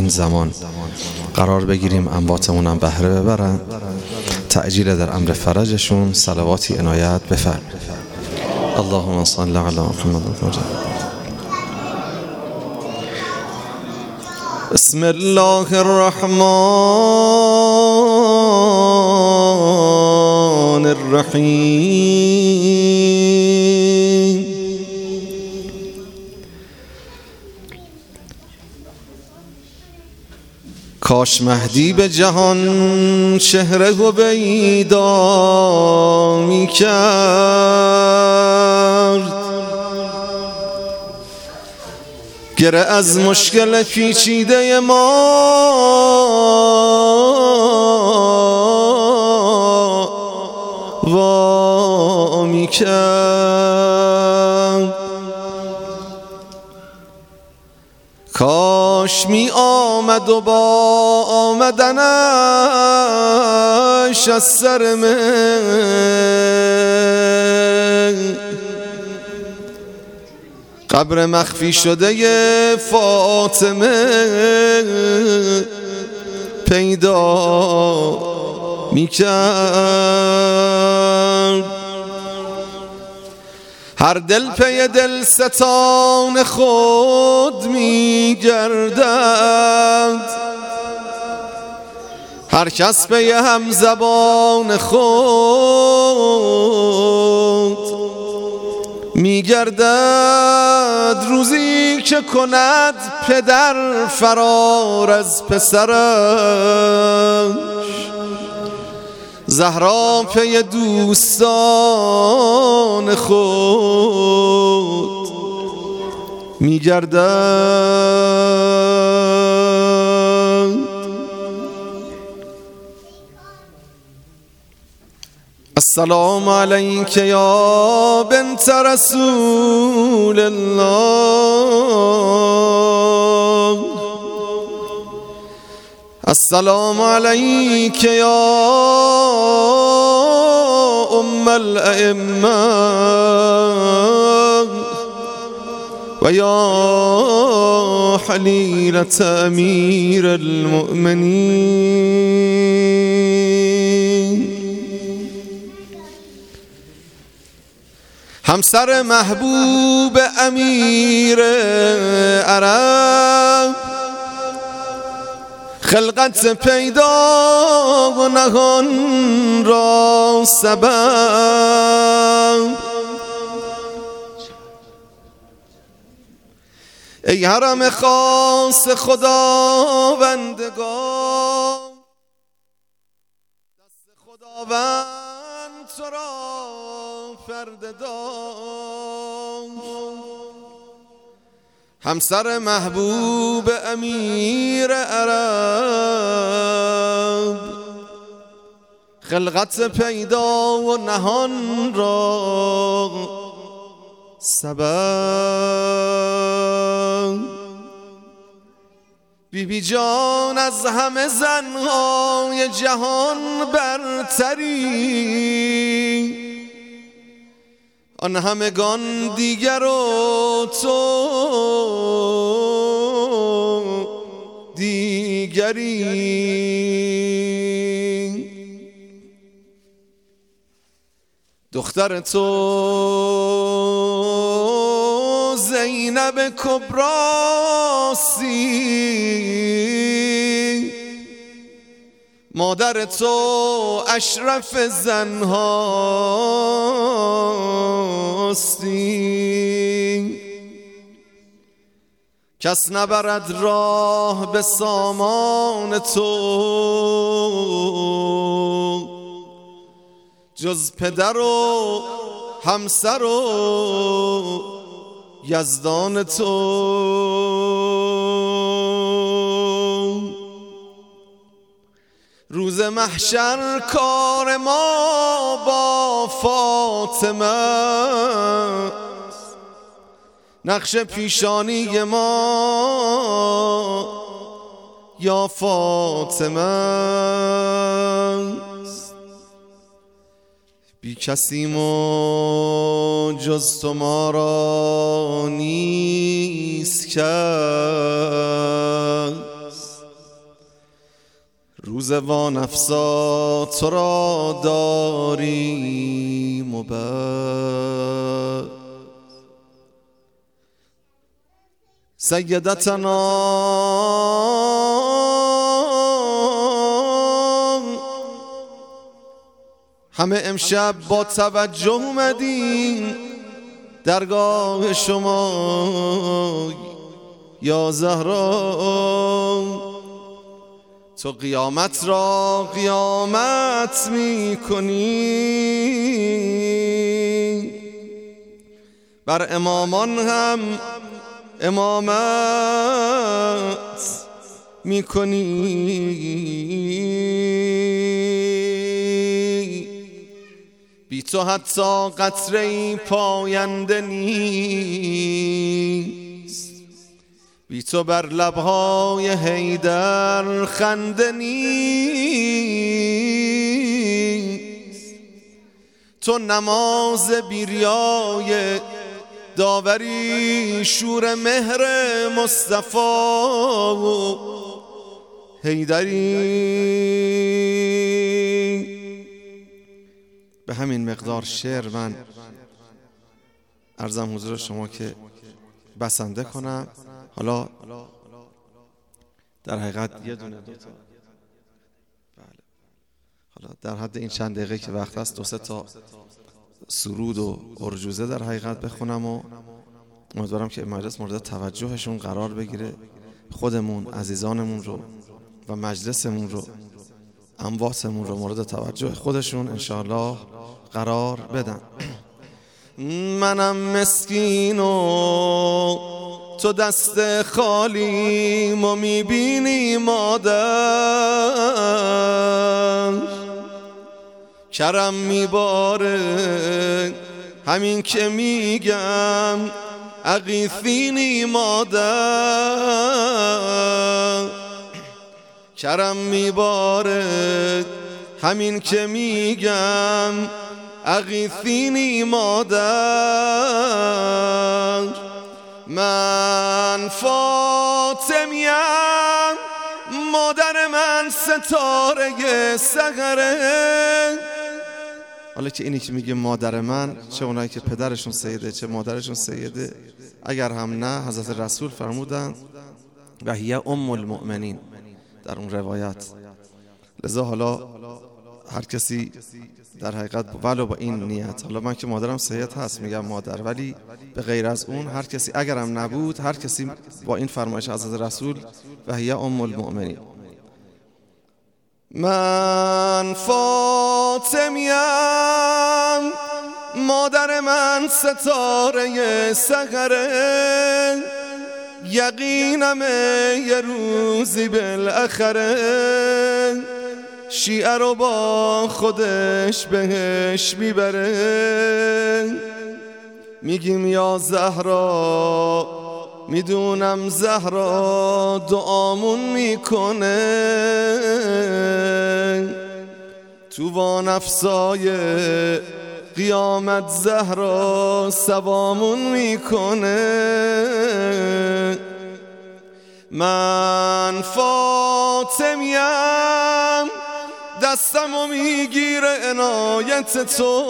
این زمان قرار بگیریم، امواتمون هم بهره ببرن، تعجیل در امر فرجشون. صلواتی عنایت بفرمایید. اللهم صل علی محمد. بسم الله الرحمن الرحیم. کاش مهدی به جهان شهر هویدا می کرد، گره از مشکل پیچیده ما وا می کرد. کاش می آمد و با آمدنش از سر من قبر مخفی شده فاطمه پیدا می کرد. هر دل پی دل ستان خود می گردد، هر کس پی هم زبان خود می گردد. روزی که کند پدر فرار از پسرش، زهرا پی دوستان خود می گردد. السلام علیک یا بنت رسول الله، السلام علیک یا ام الائمه و یا حلیلة امیر المؤمنین. همسر محبوب امیر عرب، خلقت پیدا و نهان را سبب. ای حرم خاص خداوندگار، دست خداوند تو را فرد داد. همسر محبوب امیر عرب، خلقت پیدا و نهان را سبب. بیبی جان از همه زنهای جهان برتری، آن همگان دیگر و تو دیگری. دختر تو زینب کبراسی، مادر تو اشرف زنهاستی. کس نبرد راه به سامان تو جز پدر و همسر و یزدان تو. روز محشر کار ما با فاطمه، نقش پیشانی ما یا فاطمه. بی کسیم و جز تو ما را نیست کس، روز وانفسا تو را داریم و بس سیدتنا همه امشب با توجه اومدیم درگاه شما یا زهرا. تو قیامت را قیامت میکنی، بر امامان هم امامت میکنی. بی تو حتی قطره‌ای پاینده نیست، بی تو بر لبهای حیدر خنده نیست. تو نماز بیریای داوری، شور مهر مصطفی و حیدری. به همین مقدار شعر من عرضم حضور شما که بسنده کنم. حالا در حقیقت یه دونه دوتا، بله، حالا در حد این چند دقیقه که وقت هست 2-3 تا سرود و ارجوزه در حقیقت بخونم و امیدوارم که مجلس مورد توجهشون قرار بگیره، خودمون عزیزانمون رو و مجلسمون رو، امواتمون رو مورد توجه خودشون انشاءالله قرار بدن. منم مسکین و تو دست خالی ما میبینی مادر، کرم میباره همین که میگم اغیثینی مادر، کرم میباره همین که میگم اغیثینی مادر. من فاطمیم، مادر من ستاره سحره. حالا که اینی که میگه مادر من، چه اونایی که پدرشون سیده چه مادرشون سیده، اگر هم نه حضرت رسول فرمودن و هی ام المؤمنین در اون روایت. لذا حالا هر کسی در حقیقت ولو با این نیت، حالا من که مادرم سید هست میگم مادر، ولی به غیر از اون هر کسی اگرم نبود، هر کسی با این فرمایش حضرت رسول و هی ام المؤمنین. من فاطمیم، مادر من ستاره سحره، یقینم یه روزی بالاخره شیعه رو با خودش بهش میبره. میگیم یا زهرا، میدونم زهرا دعامون میکنه، تو وانفسای قیامت زهرا سوامون میکنه. من فاطمیم، دستمو میگیره عنایت تو،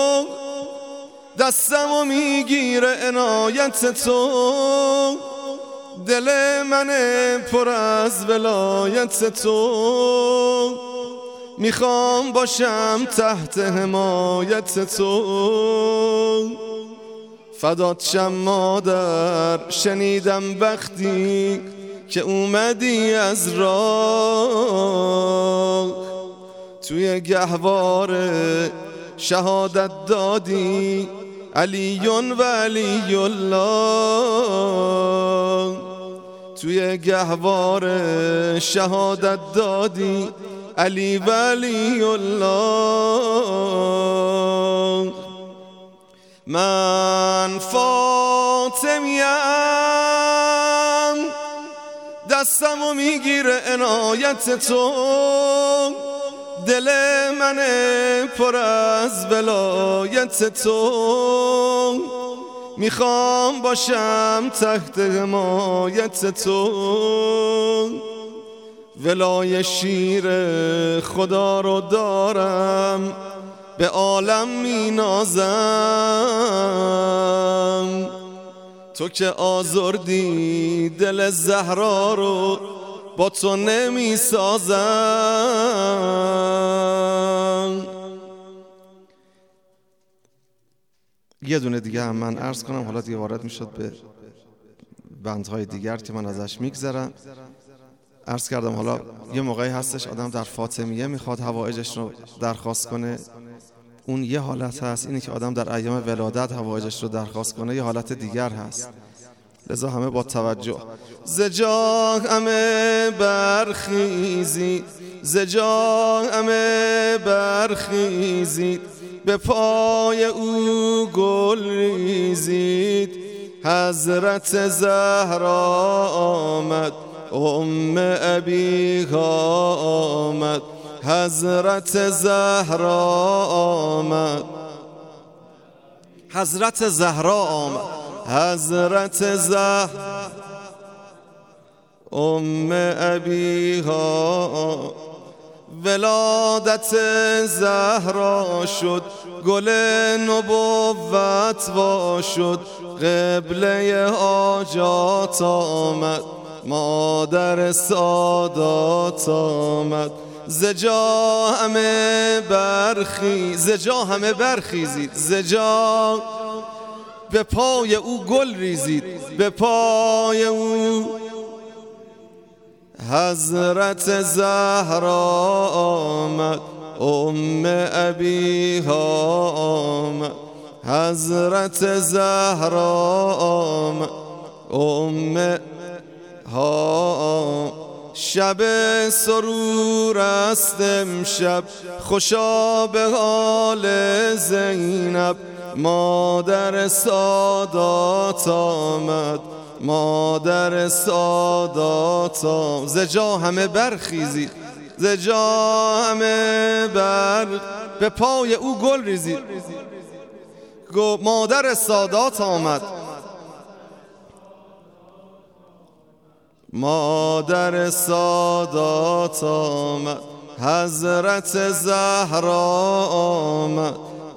دستمو میگیره عنایت تو، دل من پر از ولایت تو، میخوام باشم تحت حمایت تو. فدات شم مادر، شنیدم وقتی که اومدی از راه، توی گهواره شهادت دادی علیون و علی الله، توی گهواره شهادت دادی علی و علی الله. من فاطمیم، دستمو میگیره عنایت تو، دل من پر از ولایت تو، میخوام باشم تحت حمایت تو. ولای شیر خدا رو دارم، به عالم می نازم. تو که آزردی دل زهرا رو، با تو نمی سازم. یه دونه دیگه هم من عرض کنم، حالا دیگه وارد می شد به بندهای دیگر که من ازش میگذرم. عرض کردم حالا یه موقعی هستش آدم در فاطمیه میخواد حوائجش رو درخواست کنه، اون یه حالت هست. اینی که آدم در ایام ولادت حوائجش رو درخواست کنه یه حالت دیگر هست. لذا همه با توجه. زجا همه برخیزید، زجا همه برخیزید، به پای او گل ریزید. حضرت زهرا آمد، ابیها آمد، حضرت زهرا آمد، حضرت زهرا آمد، حضرت زهرا ابیها. ولادت زهرا شد، گل نبوت وا شد، قبله حاجات آمد، مادر سادات آمد. زجا همه برخیزید، زجا به پای او گل ریزید، به پای او. حضرت زهرا آمد، ابیها آمد، حضرت زهرا آمد، ها. شب سرور است امشب، خوشا به حال زینب، مادر سادات آمد، مادر سادات آمد. زجا همه برخیزید، زجا همه به پای او گل ریزید. مادر سادات آمد، مادر سادات آمد، حضرت زهرا آمد،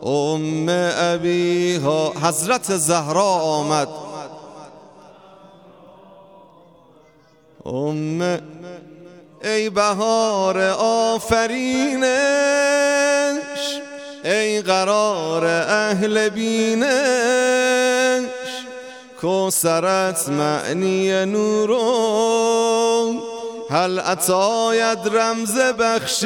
ابیها. حضرت زهرا آمد، ای بهار آفرینش، ای قرار اهل بینش، کوثرت معنی نورم، هل عطاید رمز بخشش.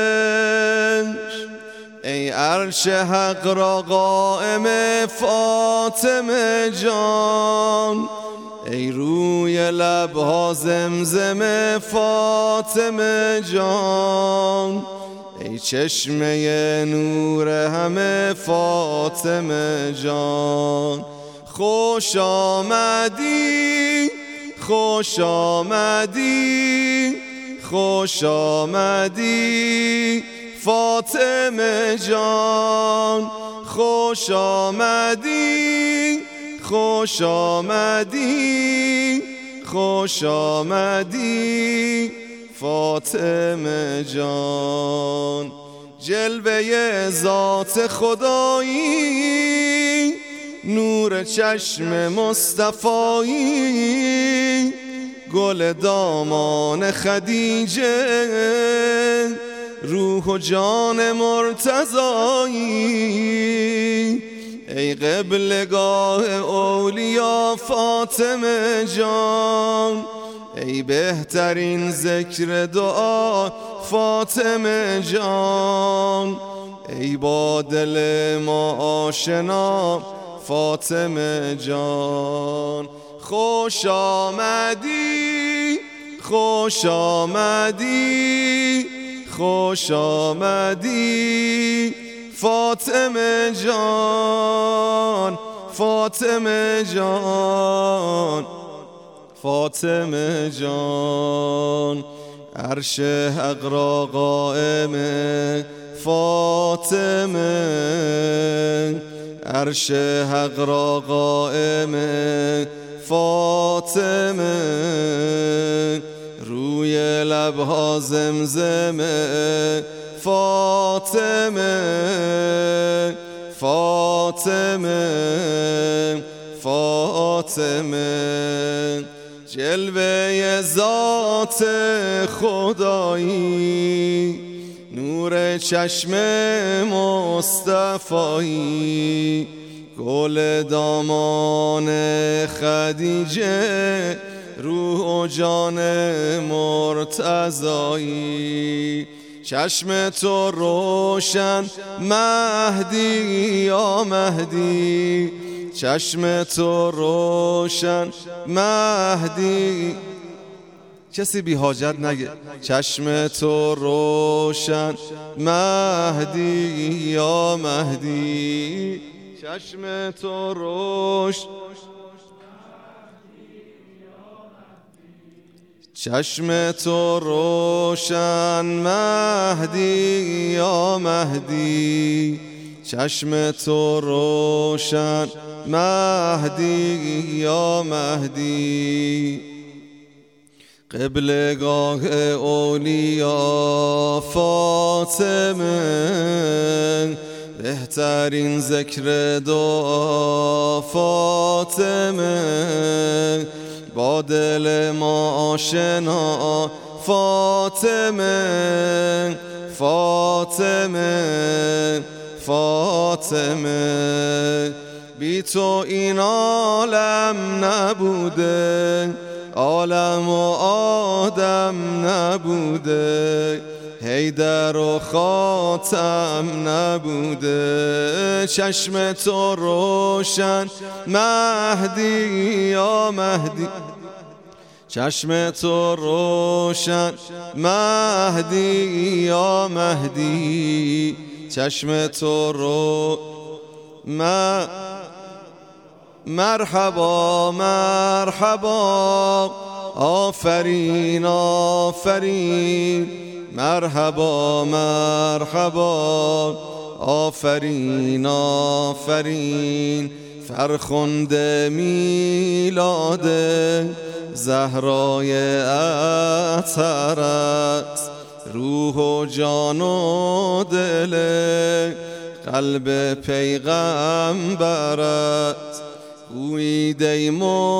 ای عرش حق را قائم فاطمه جان، ای روی لبها زمزم فاطمه جان، ای چشمه نور همه فاطمه جان. خوش آمدی، خوش آمدی، خوش آمدی فاطمه جان، خوش آمدی، خوش آمدی، خوش آمدی فاطمه جان. جلوه ذات خدایی، نور چشم مصطفایی، گل دامان خدیجه، روح و جان مرتضایی. ای قبلگاه اولیا فاطمه جان، ای بهترین ذکر دعا فاطمه جان، ای با دل ما آشنا فاطمه جان. خوش آمدی، خوش آمدی، خوش آمدی فاطمه جان، فاطمه جان، فاطمه جان. عرش حق را قائم فاطمه، عرش حق را قائم فاطمه، روی لبها زمزمه فاطمه فاطمه فاطمه جلوه ذات خدایی نور چشم مصطفایی گل دامان خدیجه روح و جان مرتضایی چشم تو روشن مهدی یا مهدی چشم تو روشن مهدی کسی بی حاجت نگه چشم تو روشن مهدی یا مهدی چشم تو روشن چشم تو روشن مهدی یا مهدی چشم تو روشن مهدی یا مهدی قبلگاه اولیا فاطمه بهترین ذکر دعا فاطمه با دل ما آشنا فاطمه فاطمه فاطمه بی تو این عالم نبوده عالم و آدم نبوده حیدر و خاتم نبوده چشم تو روشن مهدی یا مهدی چشم تو روشن مهدی یا مهدی چشم تو رو مرحبا مرحبا آفرین آفرین مرحبا مرحبا آفرین آفرین فرخنده میلاد زهرای اطهرت روح و جان و دل قلب پیغمبرت گویید ای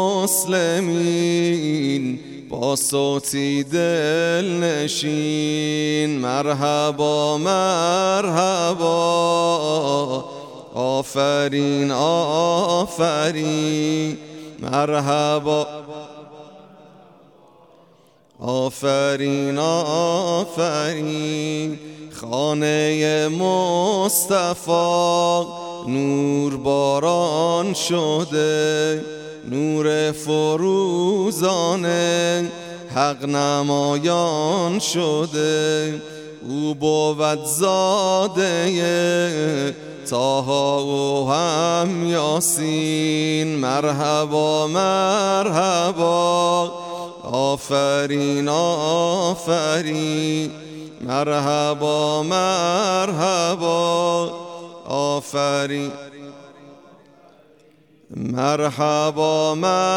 مسلمین با صوتی دل نشین مرحبا مرحبا آفرین آفرین مرحبا آفرین آفرین خانه مصطفی نور باران شده نور فروزانه حق نمایان شده او بود زاده طه و هم یاسین مرحبا مرحبا آفرین آفرین مرحبا مرحبا آفرین مرحبا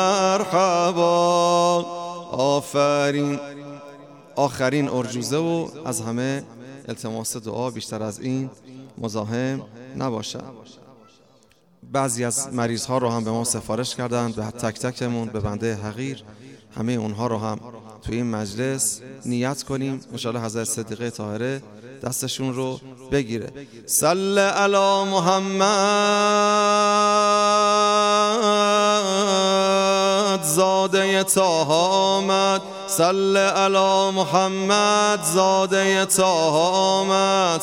مرحبا آفرین آخرین ارجوزه و از همه التماس دعا بیشتر از این مزاحم نباشد. بعضی از مریض ها رو هم به ما سفارش کردند به تک تکمون به بنده حقیر همه اونها رو هم توی این مجلس نیت کنیم انشاءالله حضرت صدیقه طاهره دستشون رو بگیره. صل علی محمد زاده طه آمد صل علی محمد زاده طه آمد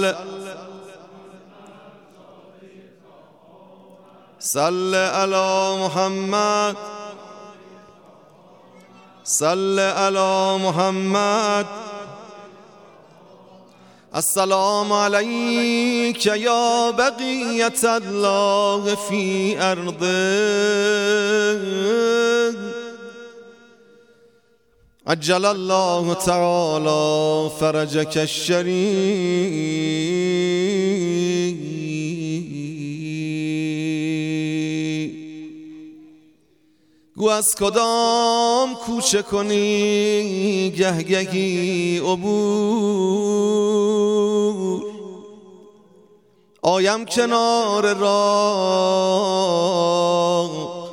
صل علی محمد صل علی محمد السلام علیک یا بقیت الله فی ارضه عجل الله تعالی فرجک الشریف. گو از کدام کوچه کنی گهگهی عبور، آیم کنار راه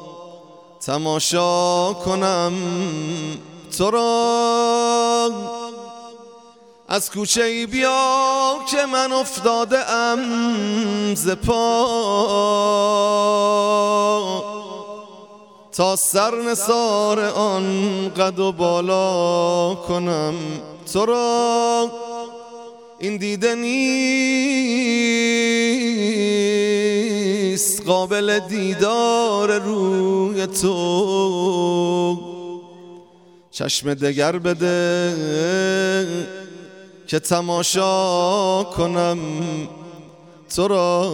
تماشا کنم تو را. از کوچه ای بیا که من افتاده ام ز پا، تا سر نثار آن قد و بالا کنم تو را. این دیده نیست قابل دیدار روی تو، چشم دگر بده که تماشا کنم تو را.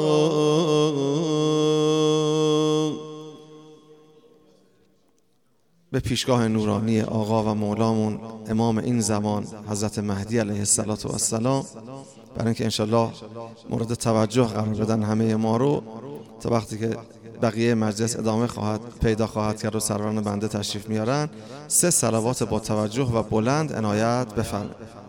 به پیشگاه نورانی آقا و مولامون امام این زمان حضرت مهدی علیه السلام، برای اینکه انشالله مورد توجه قرار بدن همه ما رو، تا وقتی که بقیه مجلس ادامه پیدا خواهد کرد و سروران بنده تشریف میارن، 3 صلوات با توجه و بلند عنایت بفرمایید.